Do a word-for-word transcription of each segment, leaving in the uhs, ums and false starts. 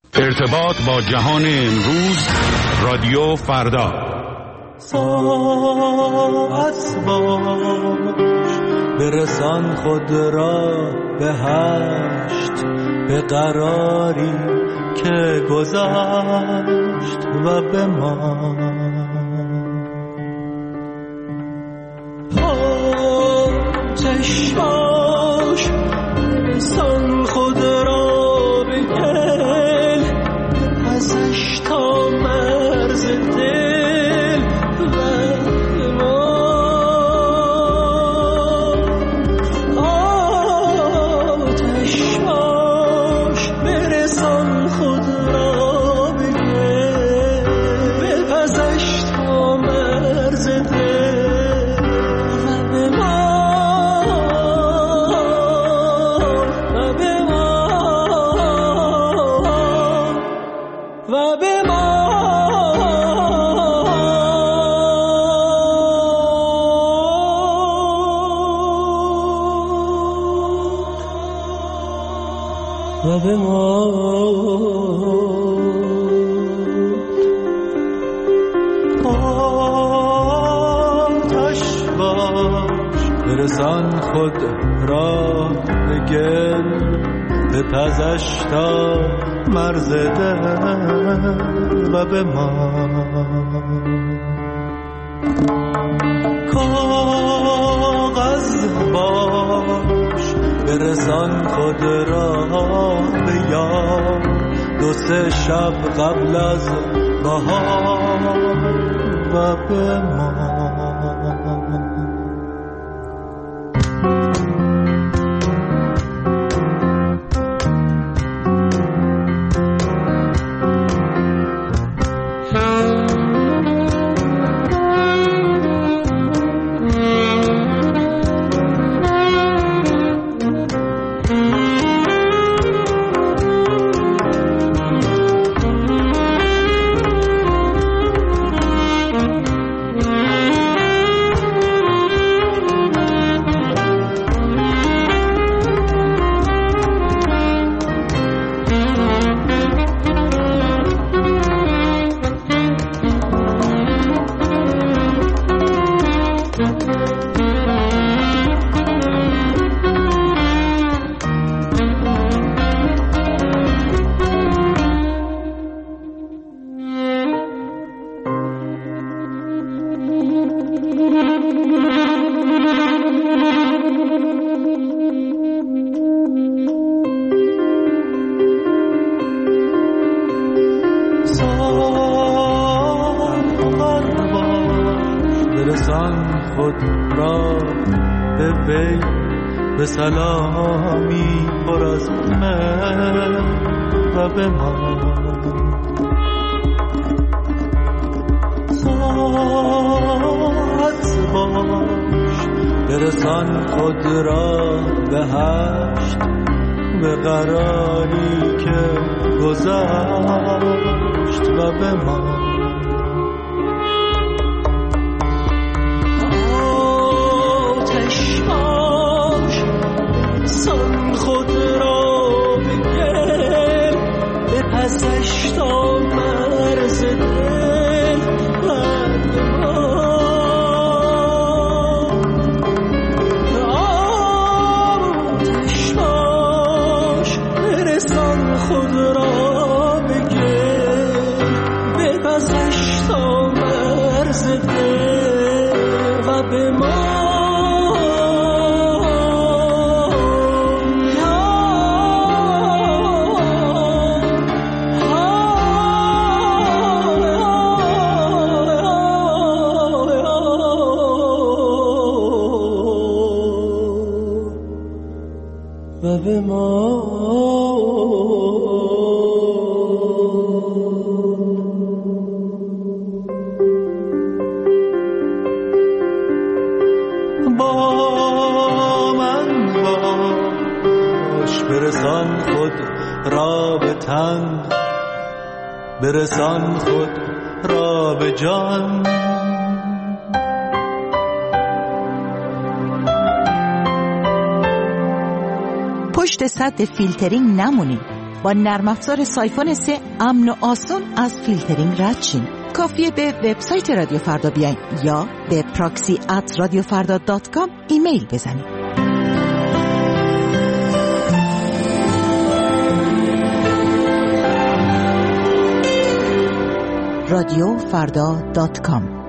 ارتباط با جهان امروز، رادیو فردا. ساعت باش برسان خود را به هشت، به قراری که گذشت و به ما آتش باش برسان خود را به گل، ازش تا مرز دل و به ما آتش باش برسان خود را به گل، بپزش تا مرز دل و به ما و به ما و به ما و به ما آتش باش برسان خود را به گل، بپزش تا مرز دل و به ما کاغذ باش برسان خود را به یاد، دو سه شب قبل از بهار و به ما برسان خود را به وی، به سلامی پر از مهر و به ما ساعت باش برسان خود را به هشت، به قراری که گذشت و به ما سان خود را به گل، بپزش تا مرز دل و به ما آتش باش برسان خود را به گل، بپزش تا مرز دل و به ما و به ما با من باش برسان خود را به تن، برسان خود را به جان. پشت سد فیلترینگ نمونید. با نرم افزار سایفون سه امن و آسان از فیلترینگ رد شین. کافیه به وبسایت رادیو فردا بیاین یا به پراکسی ات رادیو فردا دات کام ایمیل بزنید. رادیو فردا دات کام.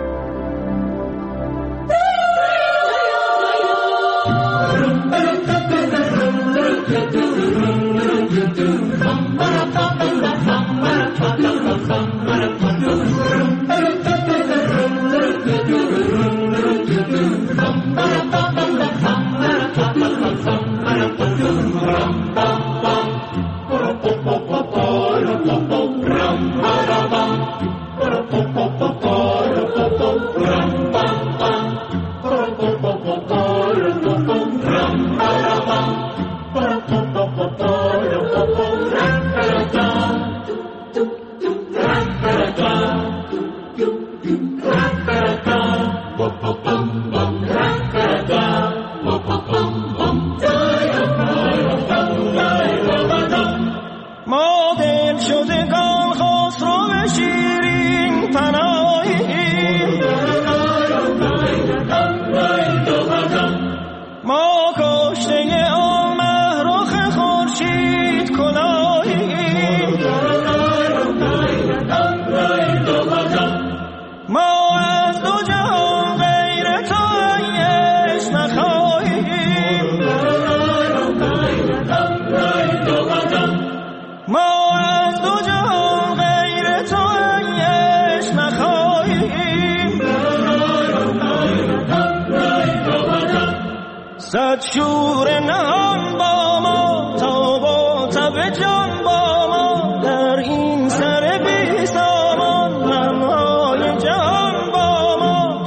صد شور نهان با ما تا با تب جان با ما در این سر بی سامان مرمای جهان با ما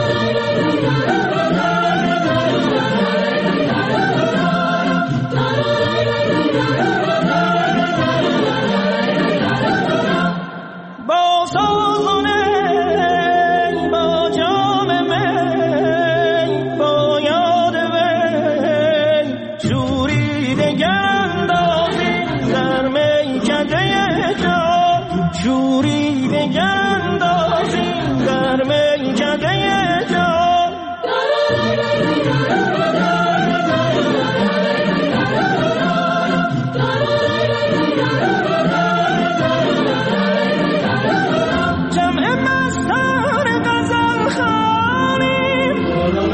با سازونه با جام می با یاد شوری دگر اندازیم در میکده جان شوری دگر اندازیم در میکده جان جمع مستان غزل خوانیم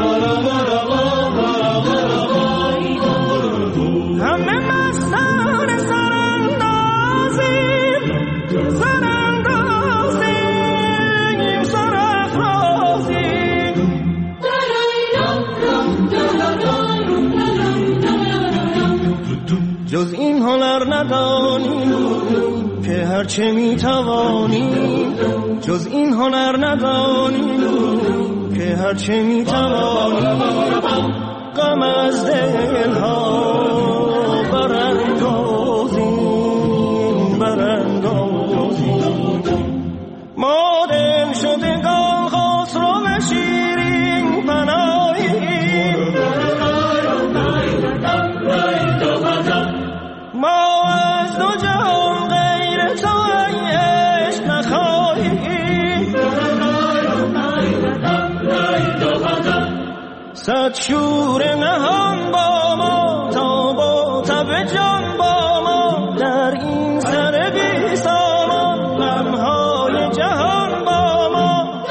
همه مستان سراندازیم سراندازیم سرافرازیم جز این هنر ندانیم که هرچه میتوانیم جز این هنر ندانیم که هرچه میتوانیم غم از دلها براندازیم براندازیم ما دل شدگان خسرو شیرین پناهیم ما از دو جهان غیر تو عشق نخواهیم صد شور نهان با ما تا با تب جان با ما در این سر بی سامان لمحای جهان با ما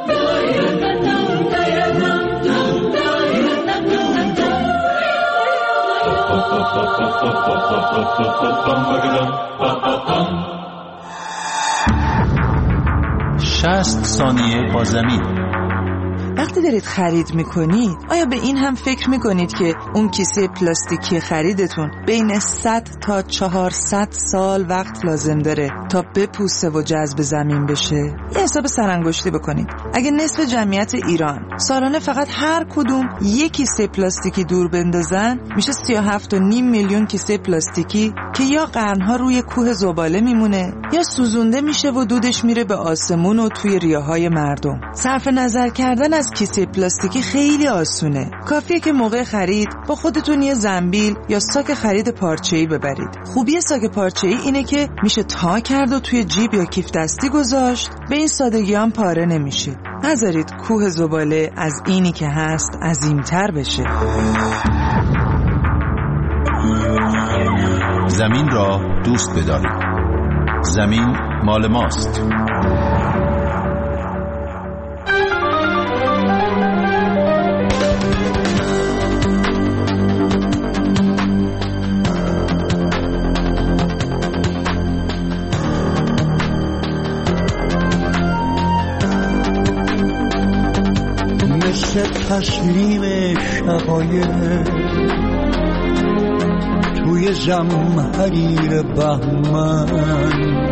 شصت ثانیه با زمین. وقتی دارید خرید میکنید آیا به این هم فکر میکنید که اون کیسه پلاستیکی خریدتون بین صد تا چهارصد سال وقت لازم داره تا بپوسه و جذب زمین بشه؟ یه حساب سرانگشتی بکنید. اگه نصف جمعیت ایران سالانه فقط هر کدوم یک کیسه پلاستیکی دور بندازن میشه سی و هفت و نیم میلیون کیسه پلاستیکی که یا قرنها روی کوه زباله میمونه یا سوزونده میشه و دودش میره به آسمون و توی ریه‌های مردم. صرف نظر کردن از کیسه پلاستیکی خیلی آسونه. کافیه که موقع خرید با خودتون یه زنبیل یا ساک خرید پارچه‌ای ببرید. خوبی ساک پارچه‌ای اینه که میشه تا کرد و توی جیب یا کیف دستی گذاشت، به این سادگی هم پاره نمیشه. نذارید کوه زباله از اینی که هست عظیم‌تر بشه. زمین را دوست بدارید. زمین مال ماست. مثل تسلیم شقایق توی زمحریر بهمن،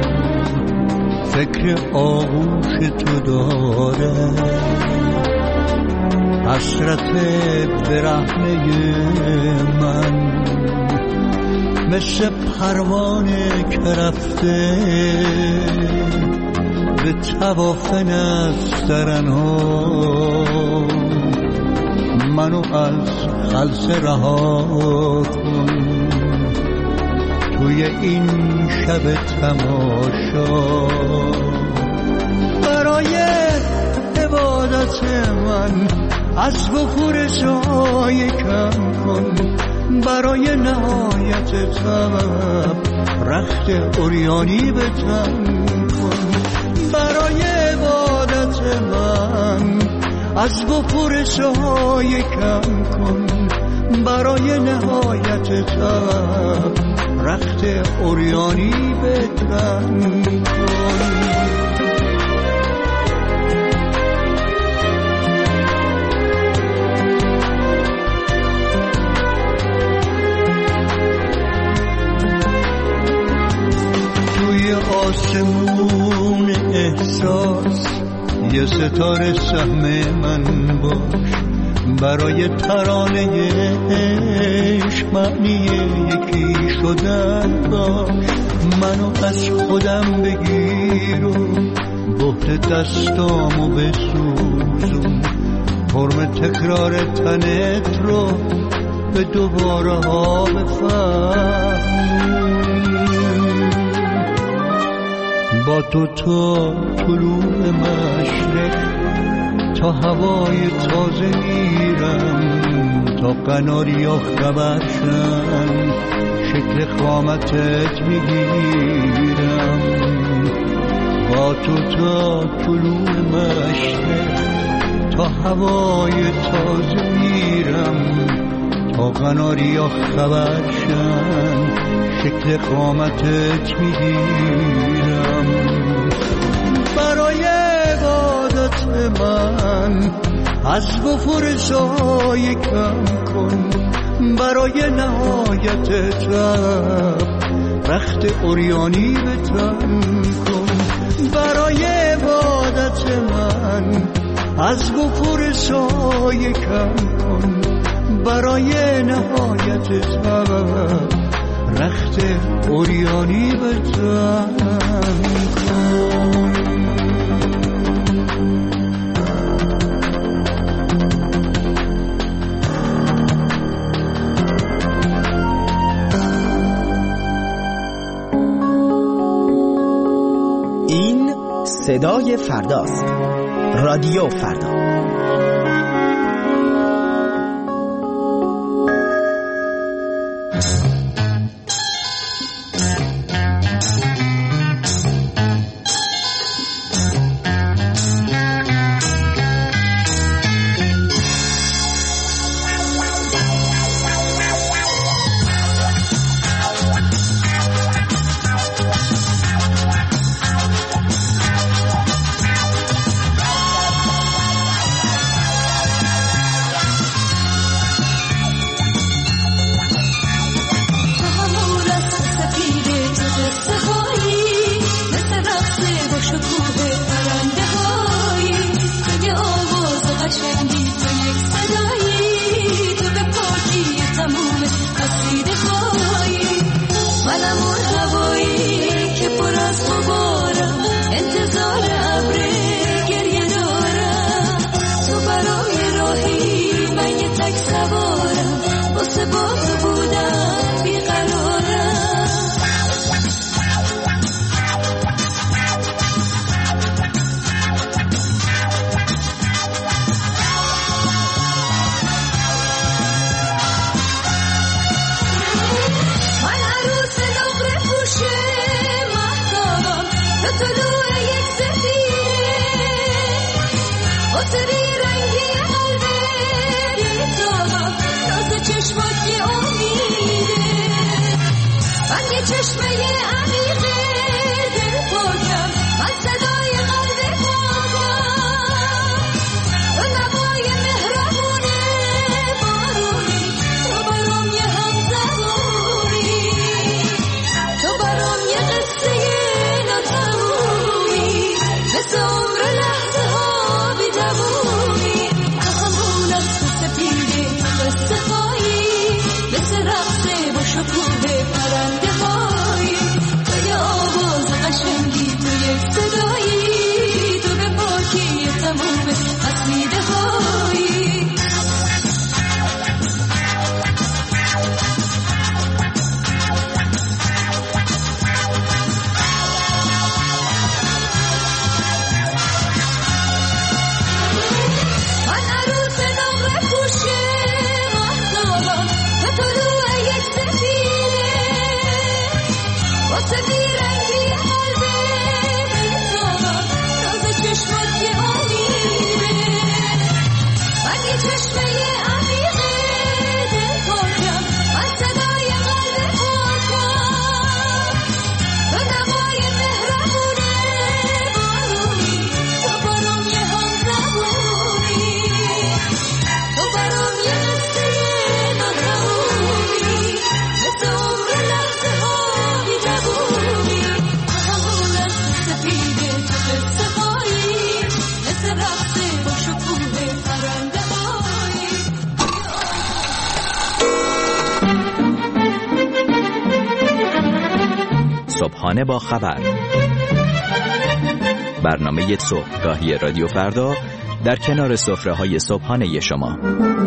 فکر آغوش تو داره حسرت برهنه من. مثل پروانه که رفته به طواف نسترنها، منو از خلسه رها کن توی این شب تماشا. برای عبادت من از بخور سایه کم کن، برای نهایت طلب رخت عریانی به تن کن. برای عبادت من از بخور سایه کم کن، برای نهایت طلب رخت عریانی به تن کن. توی آسمون احساس یه ستاره سهم من باش، برای ترانه عشق معنی یکی شدن باش. منو از خودم بگیر و بهت دستامو بسوزون، حرم تکرار تنت رو به دوباره ها بفهم. با تو تا طلوع مشرق تا هوای تازه میرم، تا قناریا خبرشن شکل قامتت میگیرم. با تو تا طلوع مشرق تا هوای تازه میرم، تا قناریا خبرشن شکل قامتت میگیرم. برای عبادت من از بخور سایه کم کن، برای نهایت طلب رخت عریانی به تن کن. برای عبادت من از بخور سایه کم کن، برای نهایت طلب رخت عریانی به تن کن. این صدای فرداست. رادیو فردا. واسه با تو بودم بیقرارم. من عروس نقره پوشه مهتابم به طلوع یک سفیره، واسه بیرنگی قلبه بیتابم ناز چشمات یه امیده. من یه چشمه عمیقه دل پاکم، من صدای قلب پاکم، به نوای مهربونه بارونی تو برام یه همزبونی، تو برام یه قصه ناتمومی، مثل عمر لحظه ها بی دوومی. همون است سپیده قصه هایی، مثل رقص با شکوه پرنده هایی، تو یه آواز قشنگی، تو یک صدایی، تو به پاکی تموم قصیده هایی. من عروس نقره پوشه مهتابم به طلوع یک سفیره، واسه بیرنگی قلبه بیتابم ناز چشمات یه امیده. من یه چشمه عمیقه دل پاکم، من صدای قلب پاکم، به نوای مهربونه بارونی تو برام یه همزبونی، تو برام یه قصه ناتمومی، مثل عمر لحظه ها بی دوومی. همون است سفیده تو قصه هایی، مثل رقص با شکوه پرنده هایی. صبحانه با خبر، برنامه صبحگاهی رادیو فردا در کنار سفره‌های صبحانه شما.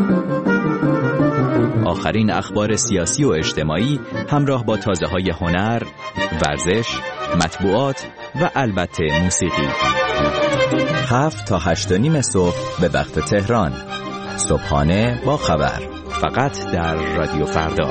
آخرین اخبار سیاسی و اجتماعی همراه با تازه‌های هنر، ورزش، مطبوعات و البته موسیقی. هفت تا هشت و نیم صبح به وقت تهران. صبحانه با خبر، فقط در رادیو فردا.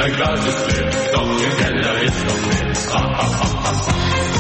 dein Glas ist leer, doch im Keller ist noch mehr. Ha, ha, ha, ha, ha.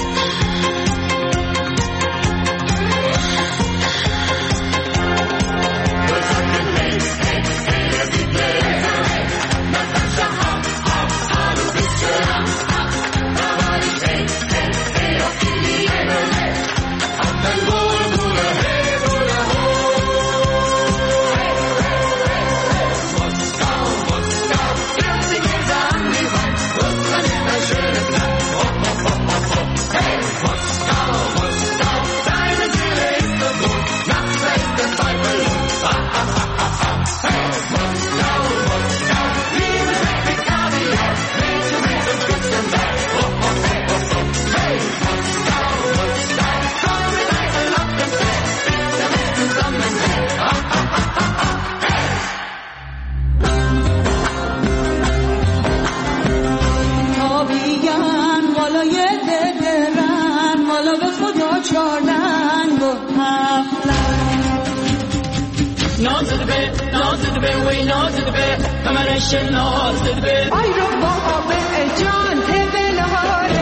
آی رو بابا به جان بلاره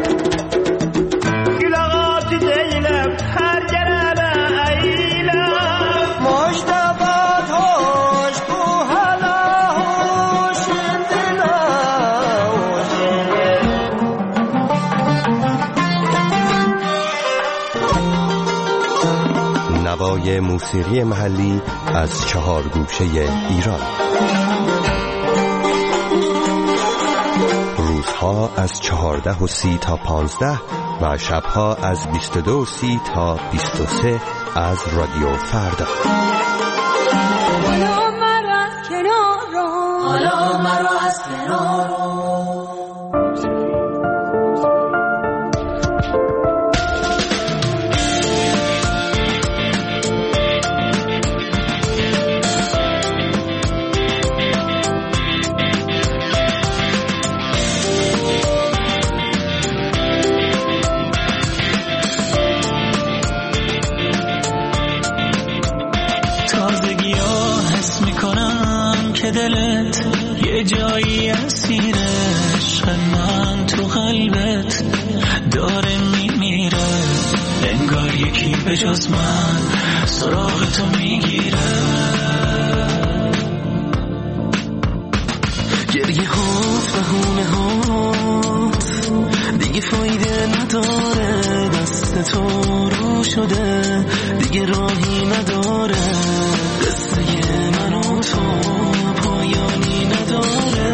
گلاغات دیلم هر گربه ایلم مشتبات هوش کو حالا هوش دلا نوای موسیقی محلی از چهار گوشه ایران. روزها از چهارده و سی تا پانزده و شبها از بیست و دو و سی تا بیست و سه از رادیو فردا. حالا مرا از کنار رو حالا مرا از کنار رو دلت یه جایی اسیر عشق من تو قلبت داره میمیره انگار یکی به جز من سراغ تو میگیره گریه هات و هونه هات دیگه فایده نداره دست تو رو شده دیگه راهی نداره قصه من و تو پایانی نداره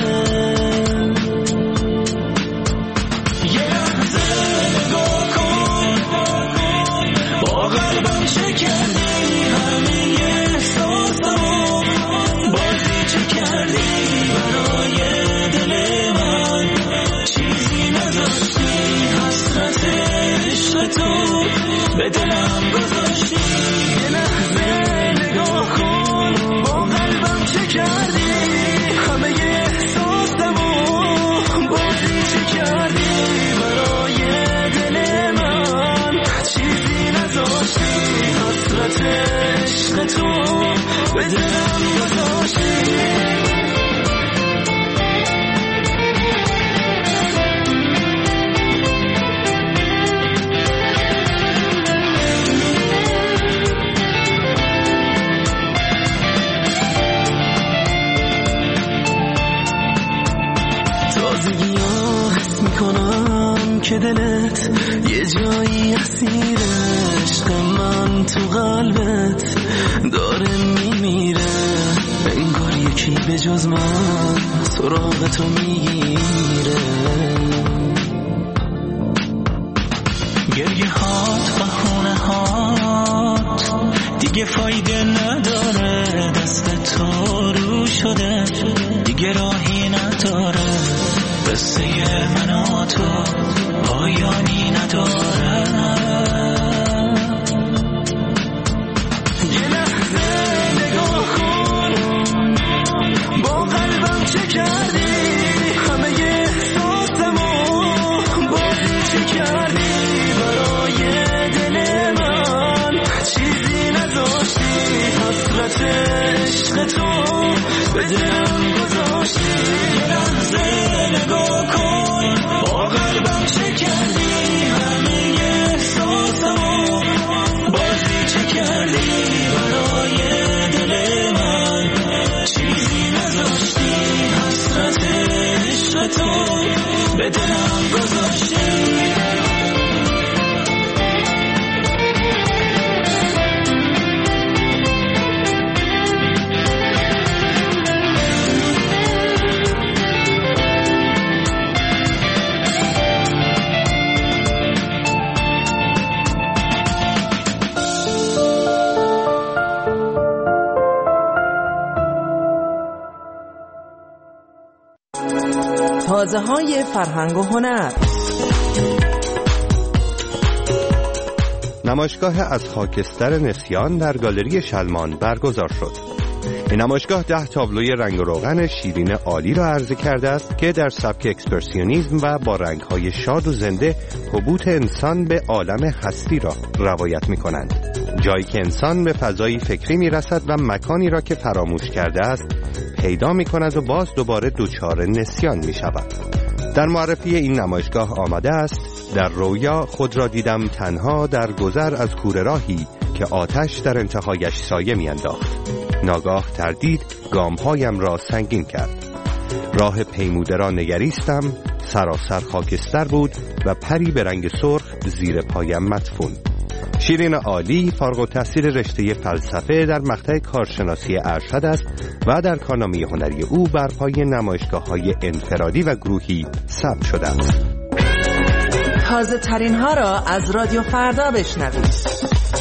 یه لحظه نگاه کن با قلبم چه کردی همه احساسم بازی چه کردی برای دل من چیزی نداشتی حسرت عشق تو به دلم گذاشتی یه لحظه نگاه کن با قلبم چه کردی همه احساسمو بازی چه کردی برای دل من چیزی نذاشتی حسرت عشق تو به دلم گذاشتی که دلت یه جایی اسیر عشق من تو قلبت داره میمیره انگار یکی به جز من سراغ تو میگیره گریه هات و خونه هات دیگه فایده نداره دست تو رو شده دیگه راهی نداره قصه من و تو پایانی نداره یه لحظه نگاه کن با قلبم چه کردی همه احساسمو بازی چه کردی برای دل من چیزی نذاشتی حسرت عشق تو به دلم گذاشتی نذاشتی یه لحظه نگاه کن با قلبم چه کردی همه احساسمو بازی چه کردی برای دل من چیزی نذاشتی حسرت عشق تو به دلم گذاشتی تازه های فرهنگ و هنر. نمایشگاه از خاکستر نسیان در گالری شلمان برگزار شد. این نمایشگاه ده تابلوی رنگ و روغن شیرین عالی را عرضه کرده است که در سبک اکسپرسیونیسم و با رنگ‌های شاد و زنده حبوط انسان به عالم هستی را روایت می‌کنند. جایی که انسان به فضایی فکری می‌رسد و مکانی را که فراموش کرده است پیدا می‌کند و باز دوباره دوچار نسیان می‌شود. در معرفی این نمایشگاه آمده است: در رویا خود را دیدم تنها در گذر از کوره راهی که آتش در انتهایش سایه می‌انداخت. ناگاه تردید گامهایم را سنگین کرد. راه پیموده را نگریستم، سراسر خاکستر بود و پری به رنگ سرخ زیر پایم مدفون. شیرین عالی فارغ التحصیل رشته فلسفه در مقطع کارشناسی ارشد است و در کارنامه هنری او بر پای نمایشگاه‌های انفرادی و گروهی ثبت شده است. تازه ترین ها را از رادیو فردا بشنوید.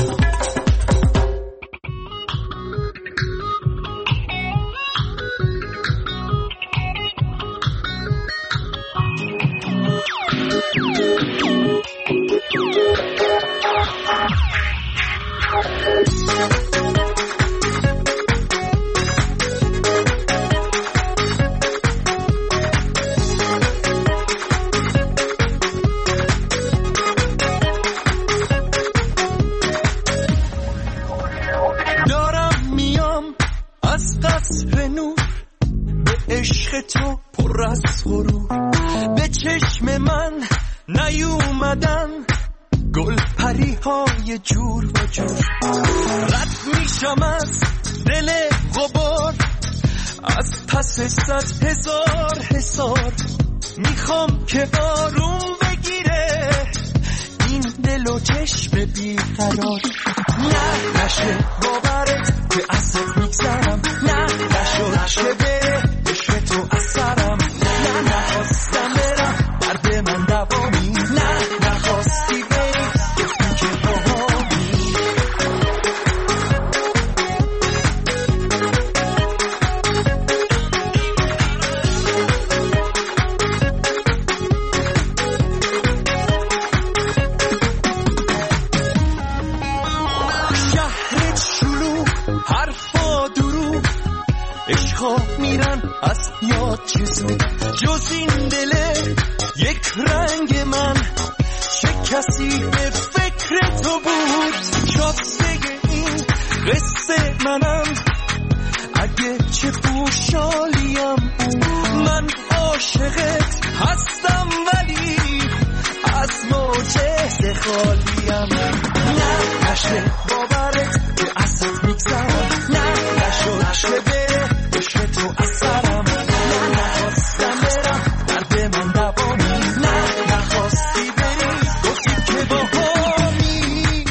جور و جور رد میشم از دل غبار، از پس صد هزار حسار میخوام که آروم بگیره این دل و چشم بیقرار. نه نشه باورت که ازت میگذرم، نه نشو نشه بره عشق تو از سرم، نه نخواستم برم درد من دوامی، نه نخواستی بری گفتی که میرن از یاد چیزی جز این دله یک رنگ من، چه کسی به فکر تو بود شاسته این قصه منم، اگه چه خوشحالیم من عاشقت هستم ولی از معجزه خالیم. نه نشه باورت که ازت میگذرم، نه نشو نشه بره عشق تو از سرم، نه نخواستم برم درد من دوامی، نه نخواستی بری گفتی که با همی.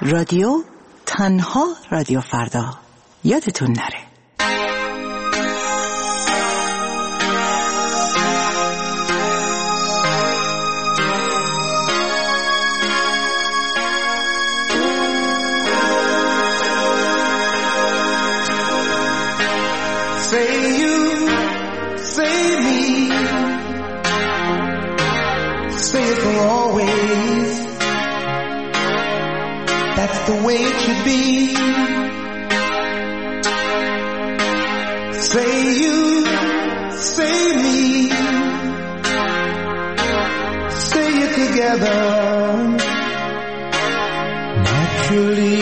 رادیو تنها رادیو فردا، یادتون نره. Say you, say me, say it for always. That's the way it should be. Say you, say me, say it together, naturally.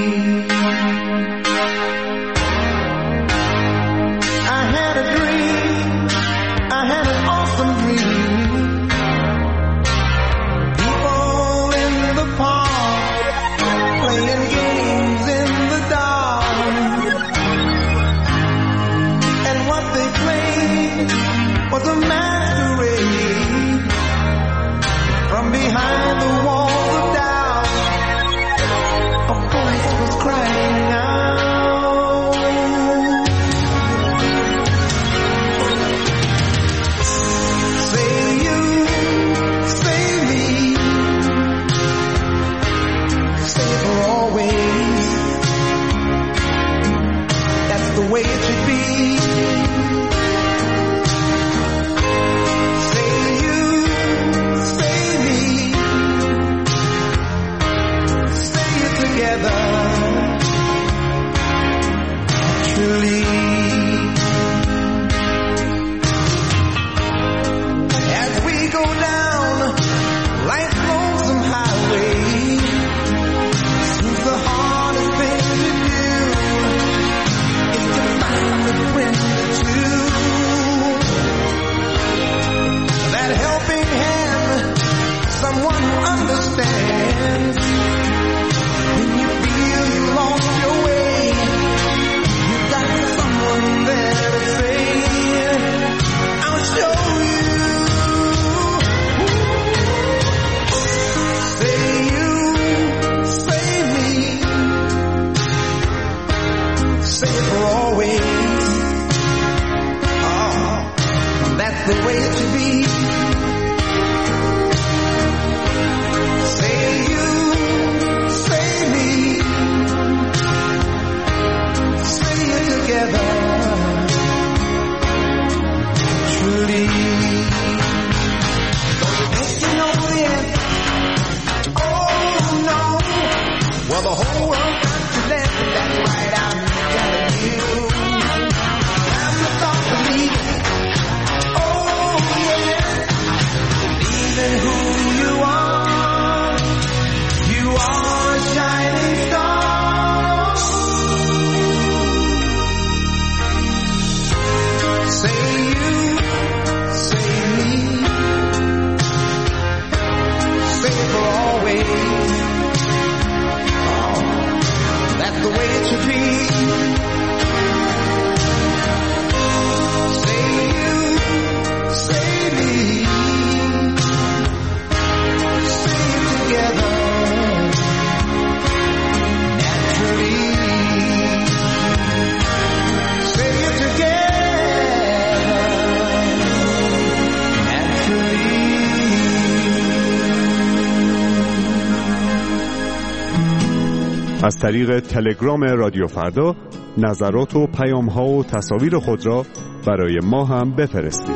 از طریق تلگرام رادیو فردا نظرات و پیام‌ها و تصاویر خود را برای ما هم بفرستید.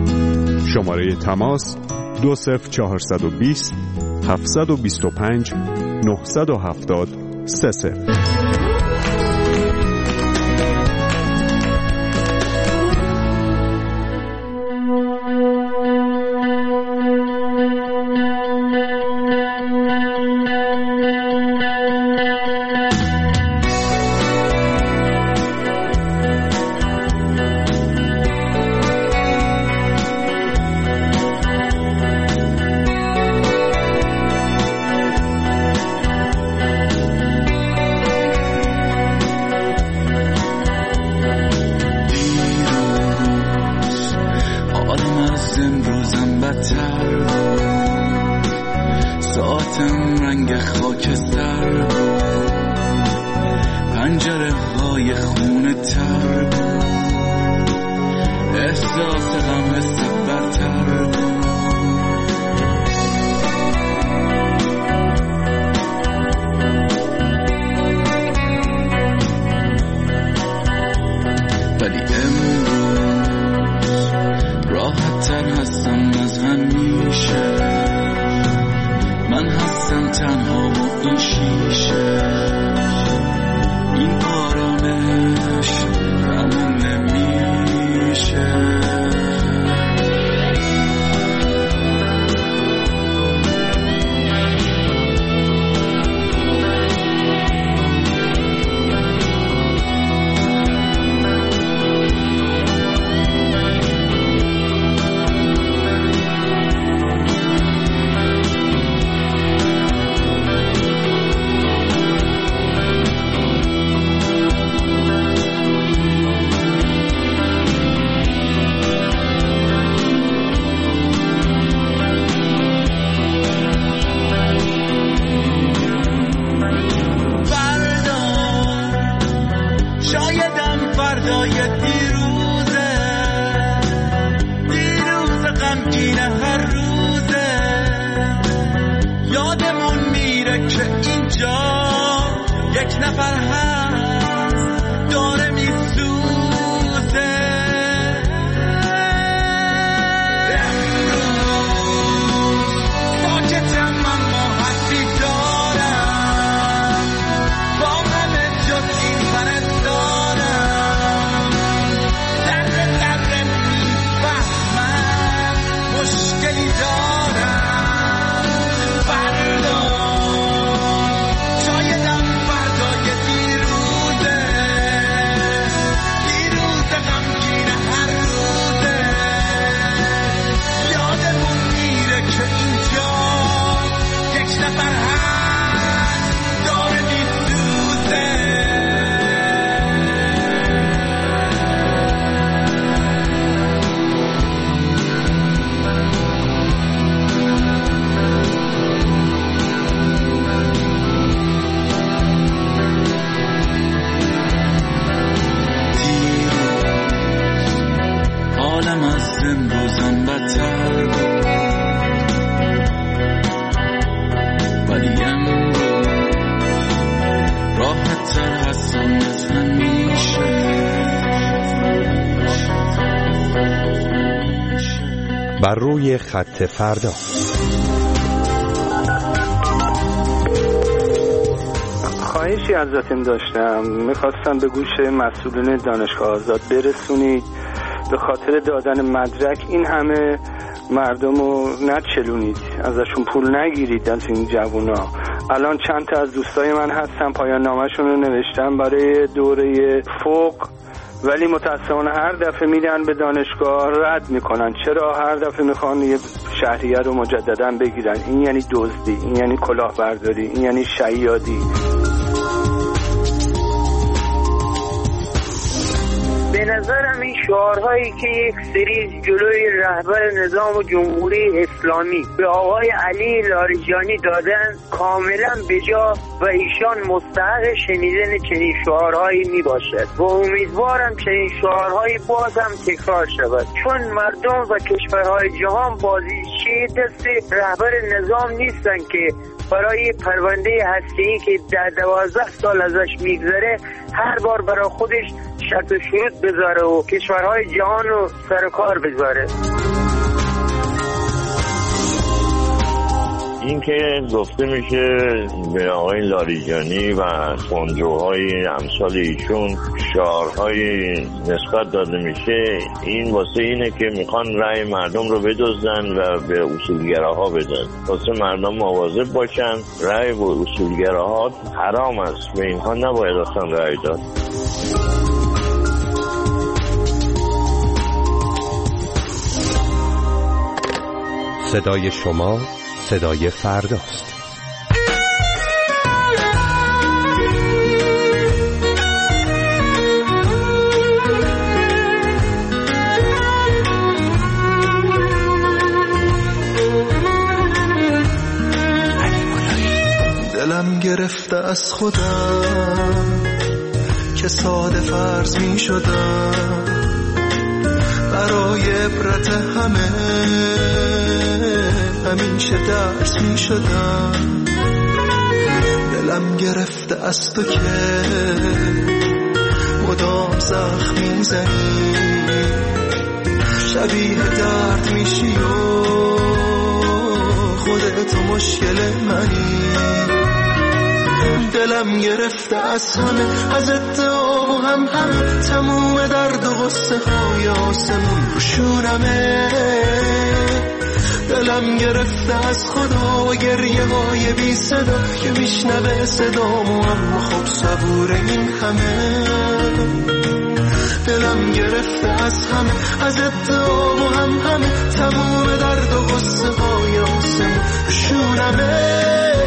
شماره تماس دو صفر چهارصد و بیست هفتصد و بیست و پنج نهصد و هفتاد سه صفر. ساعتم رنگ خاکستر بود، پنجره های خونه تر بود، احساس غم حس برتر بود. ولی امروز راحت تر هستم از همیشه، من هستم تنها و این شیشه، این آرامش تموم نمیشه. بر روی خط فردا. خواهشی ازتون داشتم، میخواستم به گوش مسئولین دانشگاه آزاد برسونید به خاطر دادن مدرک این همه مردم رو نچلونید، ازشون پول نگیرید از این جوونا. الان چند تا از دوستای من هستن پایان نامه‌شون رو نوشتن برای دوره فوق، ولی متاسفانه هر دفعه میدن به دانشگاه رد میکنن. چرا هر دفعه میخوان یه شهریه رو مجددا بگیرن؟ این یعنی دزدی، این یعنی کلاهبرداری، این یعنی شیادی. به نظرم این شعارهایی که یک سری جلوی رهبر نظام جمهوری اسلامی به آقای علی لاریجانی دادن کاملا بجا و ایشان مستحق شنیدن چنین شعارهایی می باشد و امیدوارم چنین شعارهایی باز هم تکرار شود، چون مردم و کشورهای جهان بازیچه دست رهبر نظام نیستن که برای پرونده هسته‌ای که در دوازده سال ازش میگذره هر بار برای خودش شرط و شروط بذاره و کشورهای جهان رو سر کار بذاره. این که گفته میشه به آقای لاریجانی و خونجوهای امثال ایشون شعارهای نسبت داده میشه، این واسه اینه که میخوان رأی مردم رو بدزدن و به اصولگراها بدن. واسه مردم مواظب باشن، رأی به اصولگراها حرام است، به اینها نباید اصلا رأی داد. صدای شما صدای فرداست. دلم گرفته از خودم، که ساده فرض می شدم برای عبرت همه، همیشه درس می شدم. دلم گرفته از تو که مدام زخم می زنی، شبیه درد میشی و خودت مشکل منی. دلم گرفته از همه، از ادعا و هم همه، تموم درد و غصه های آسمون رو شونمه. دلم گرفته از خدا و گریه های بی صدا که میشنوه صدامو، اما خب صبور این همه. دلم گرفته از همه، از ادعا و هم همه، تموم درد و غصه های آسمون شونمه.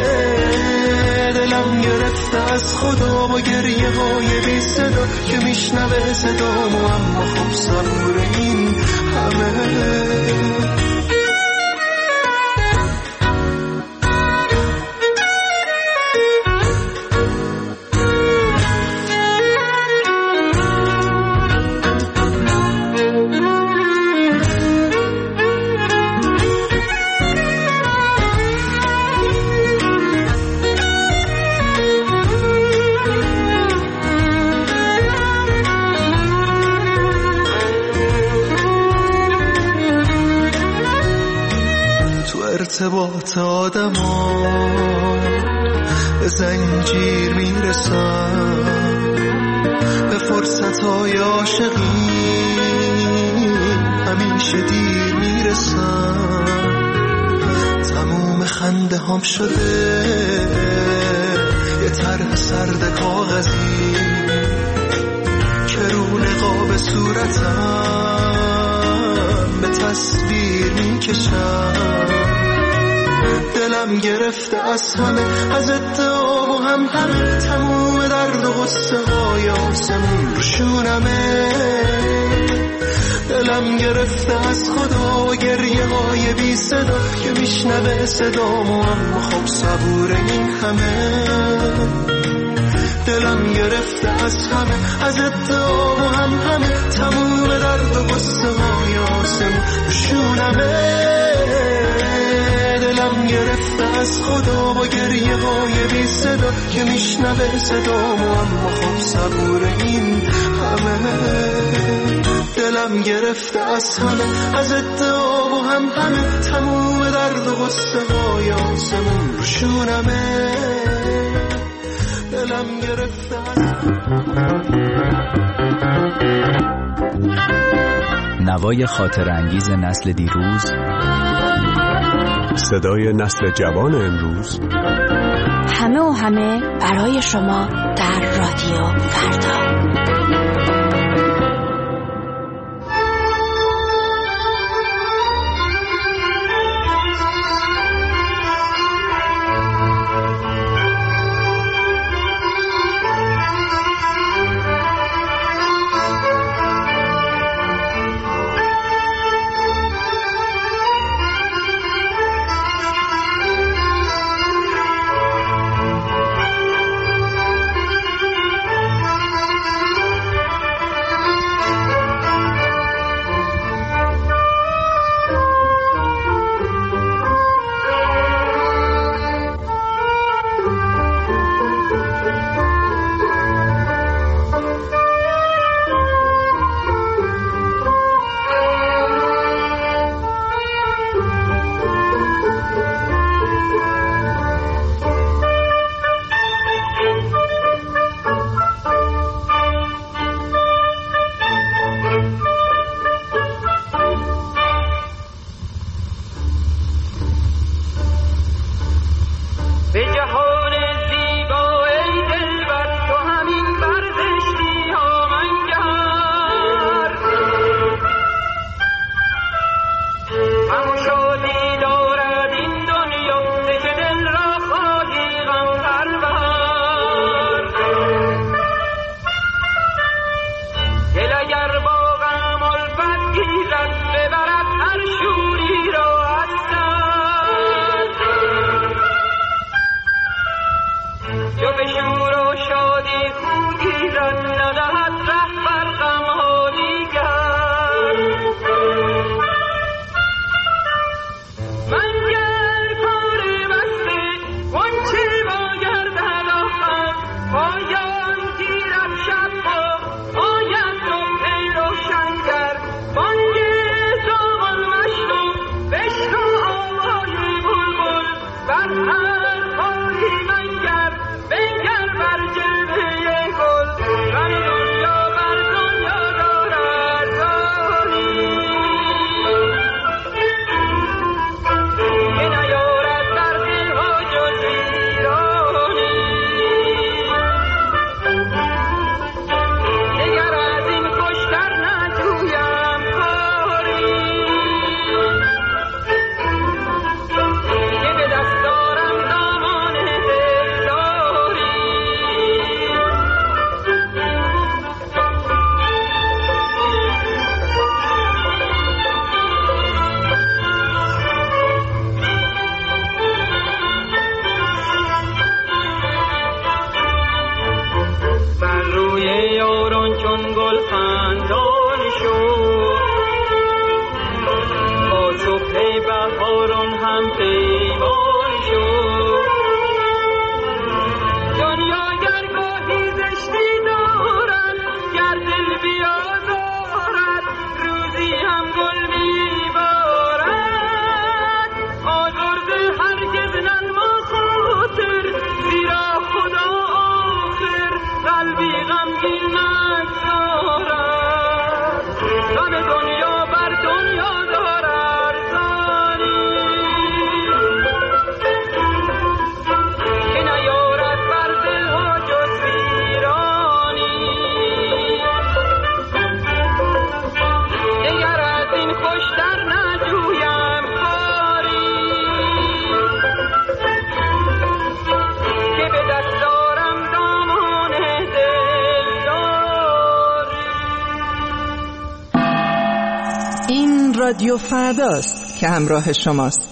دلم گرفته از خدا و گریه های بی صدا که میشنوه صدامو، اما خب صبور این همه. ارتباط آدم ها به زنجیر میرسن، به فرصت های عاشقی همیشه دیر میرسن. تموم خنده هم شده یه طرح سرد کاغذی که رو نقاب صورتم به تصویر میکشن. دلم گرفته از همه، از ادعا و هم همه، تموم درد و غصه های آسمون رو شونمه. دلم گرفته از خدا و گریه های بی صدا که میشنوه صدامو، اما خب صبور این همه. دلم گرفته از همه، از ادعا و هم همه، تموم درد و غصه های آسمون رو شونمه. دلم گرفته از خدا با گریه های بی صدا که میشنوه صدامو، اما خب صبور این همه. دلم گرفته از همه، از ادعا و هم همه، تموم درد و غصه های آسمون رو شونمه. دلم گرفته از نوای خاطر انگیز نسل دیروز، صدای نسل جوان امروز، همه و همه برای شما در رادیو فردا. جهان هم پیمان شد. دنیا گرگاهی زشتی دارد، گر دل بیازارد روزی هم گل میبارد. آزرده هرگز ننما خاطر، زیرا خدا آخر قلبی غمگین نگذارد. غم دنیا بر دنیا دارد ارزانی، که نیارد بر دلها جز ویرانی. دگر از این خوشتر نجویم کاری، که به دست دارم دامان دلداری. این رادیو فرداست که همراه شماست.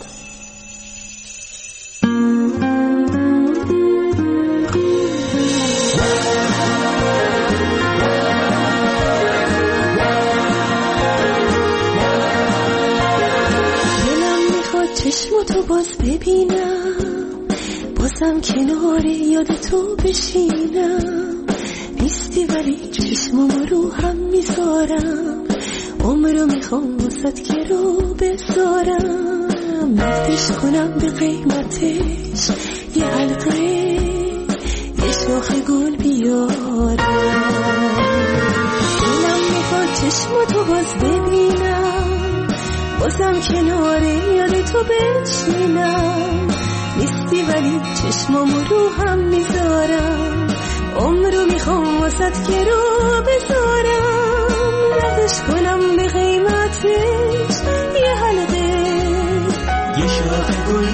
دلم میخواد چشماتو باز ببینم، بازم کنار یاد تو بشینم. نیستی ولی چشمامو رو هم میذارم، عمرو میخوام واسد که رو بذارم. نفتش کنم به قیمتش یه حلقه، یه شاخ گل بیارم. دلم میخواد چشماتو باز ببینم، بازم کنار یاد تو بشینم. نیستی ولی چشمامو رو هم میذارم، عمرو میخوام واسد که رو بذارم. نفتش کنم به قیمتش یه حلقه، یه شاخ گل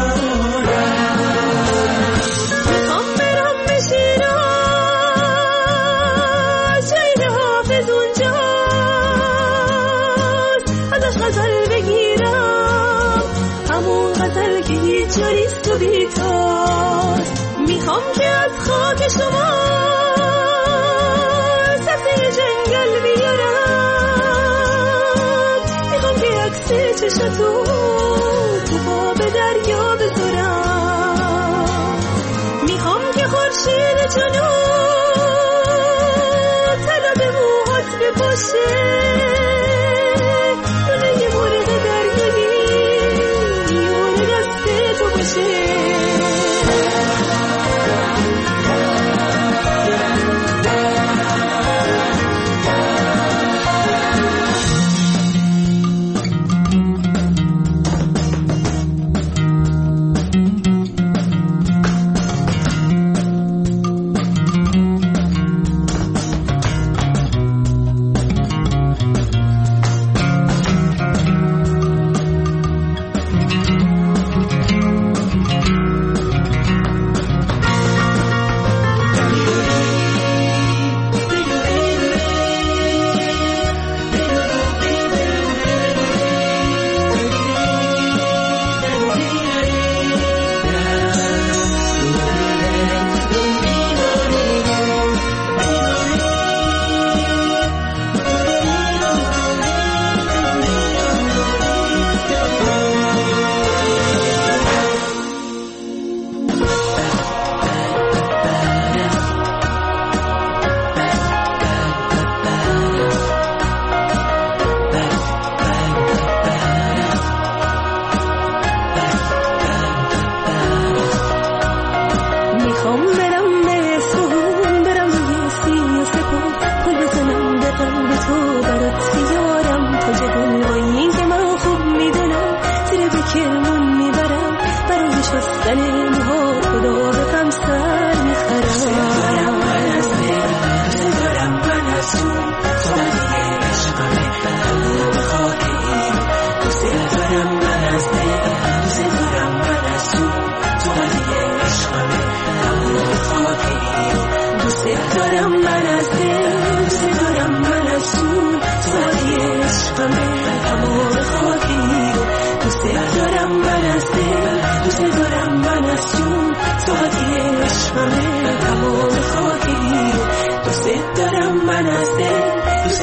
بیارم. میخوام برم به شیراز، شهید حافظ اونجاست، ازش غزل بگیرم، همون غزل که هیچ جاریست و بیتاست. میخوام که از خاک شما سبزه جنگل بیارم. میخوام که عکس چشتو تو آب دریا بذارم. میخوام که خورشید جنوب طلا به موهات بپاشه، رونه یه مرغ دریایی میون دست تو باشه.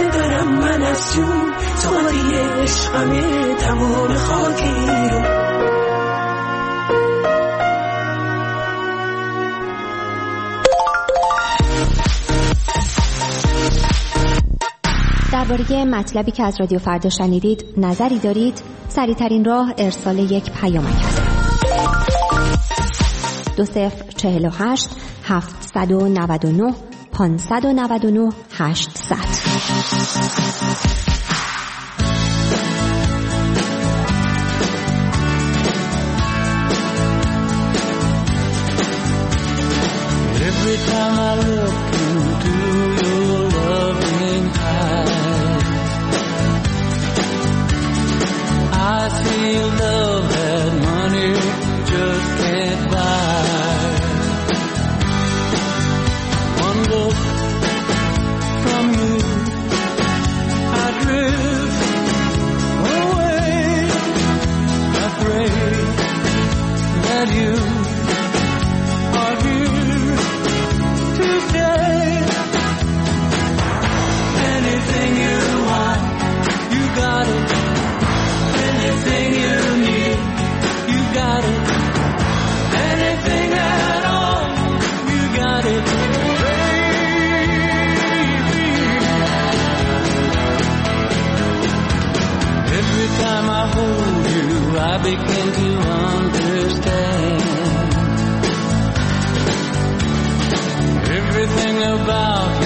تو عشقمه تمام خاکی رو درباره مطلبی که از رادیو فردا شنیدید نظری دارید؟ سریع‌ترین راه ارسال یک پیامک است. دو صفر چهل و هشت هفتصد و نود و نه پانصد و نود و نه هشتصد. Every time I look into your loving eyes, I see love that money just can't buy. One look from you, I drift away. I pray that you are here to stay. Anything you want, you got it. Anything you need, you got it. Anything at all, you got it, baby. Every time I hold you, I begin to understand. Everything about you